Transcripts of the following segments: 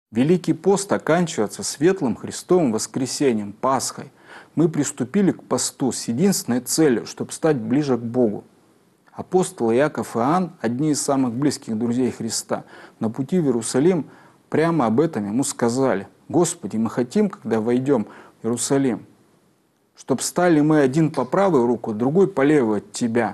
Великий пост оканчивается светлым Христовым воскресением, Пасхой. Мы приступили к посту с единственной целью, чтобы стать ближе к Богу. Апостолы Иаков и Иоанн, одни из самых близких друзей Христа, на пути в Иерусалим прямо об этом ему сказали: «Господи, мы хотим, когда войдем в Иерусалим, чтобы стали мы один по правую руку, другой по левую от Тебя».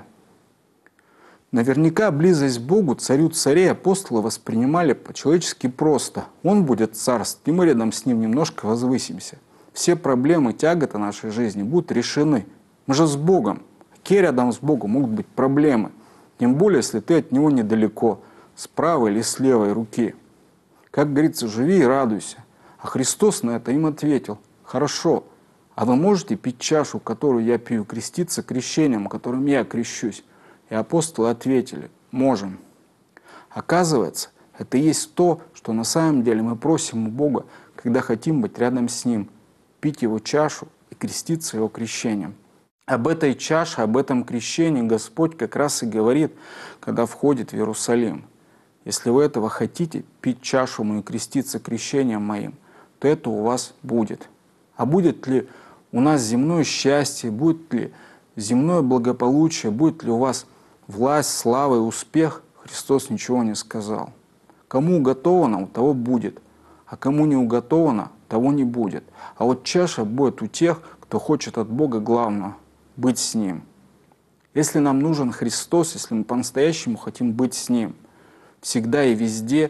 Наверняка близость к Богу, царю царей, апостолы воспринимали по-человечески просто. Он будет царствовать, и мы рядом с ним немножко возвысимся. Все проблемы, тяготы нашей жизни будут решены. Мы же с Богом. Какие рядом с Богом могут быть проблемы? Тем более, если ты от Него недалеко, с правой или с левой руки. Как говорится, живи и радуйся. А Христос на это им ответил: хорошо, а вы можете пить чашу, которую я пью, креститься крещением, которым я крещусь? И апостолы ответили: можем. Оказывается, это и есть то, что на самом деле мы просим у Бога, когда хотим быть рядом с Ним, пить Его чашу и креститься Его крещением. Об этой чаше, об этом крещении Господь как раз и говорит, когда входит в Иерусалим. Если вы этого хотите, пить чашу мою, креститься крещением моим, то это у вас будет. А будет ли у нас земное счастье, будет ли земное благополучие, будет ли у вас власть, слава и успех, Христос ничего не сказал. Кому уготовано, у того будет, а кому не уготовано, того не будет. А вот чаша будет у тех, кто хочет от Бога главного — быть с Ним. Если нам нужен Христос, если мы по-настоящему хотим быть с Ним всегда и везде,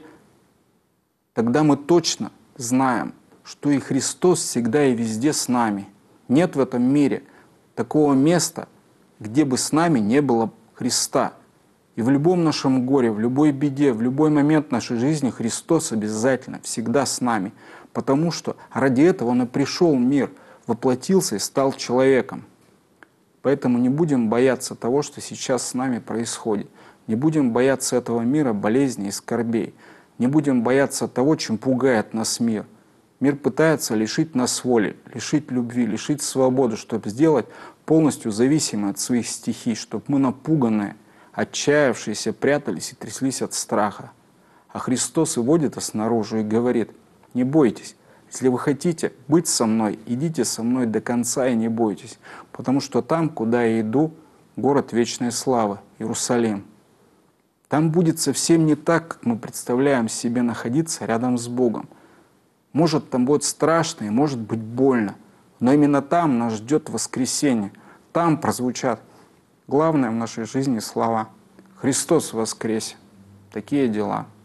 тогда мы точно знаем, что и Христос всегда и везде с нами. Нет в этом мире такого места, где бы с нами не было Христа. И в любом нашем горе, в любой беде, в любой момент нашей жизни Христос обязательно всегда с нами. Потому что ради этого Он и пришел в мир, воплотился и стал человеком. Поэтому не будем бояться того, что сейчас с нами происходит. Не будем бояться этого мира, болезней и скорбей. Не будем бояться того, чем пугает нас мир. Мир пытается лишить нас воли, лишить любви, лишить свободы, чтобы сделать полностью зависимы от своих стихий, чтобы мы напуганные, отчаявшиеся прятались и тряслись от страха. А Христос выводит нас наружу и говорит: не бойтесь, если вы хотите быть со мной, идите со мной до конца и не бойтесь, потому что там, куда я иду, город вечной славы, Иерусалим. Там будет совсем не так, как мы представляем себе находиться рядом с Богом. Может, там будет страшно и может быть больно, но именно там нас ждет воскресение. Там прозвучат главные в нашей жизни слова: «Христос воскресе». Такие дела.